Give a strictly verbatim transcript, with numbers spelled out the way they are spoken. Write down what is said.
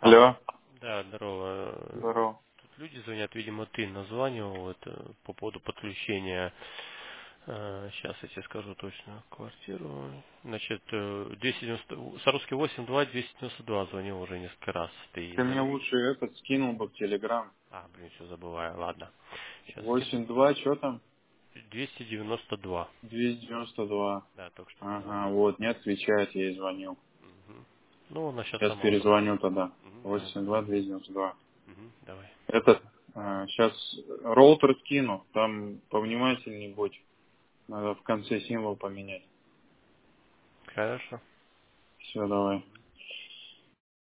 Алло. Алло, Да, здорово. здорово. Тут люди звонят, видимо, ты названивал вот, э, по поводу подключения. Э, Сейчас я тебе скажу точно квартиру. Значит, э, двести девяносто, Саровский восемь два двести девяносто два звонил уже несколько раз. Ты Ты мне за... лучше этот скинул бы в Телеграм. А, блин, все забываю. Ладно. Сейчас скину. восемь два, что там? двести девяносто два. двести девяносто два. Да, только что Ага, позвонил. вот, не отвечает, я ей звонил. Мгм. Ну, она сейчас Сейчас сама уже перезвоню позвонит. тогда. Мгм, давай, восемь давай. два двести девяносто два. Мгм, давай. Этот, сейчас роутер скину, там повнимательней будь. Надо в конце символ поменять. Хорошо. Все, давай.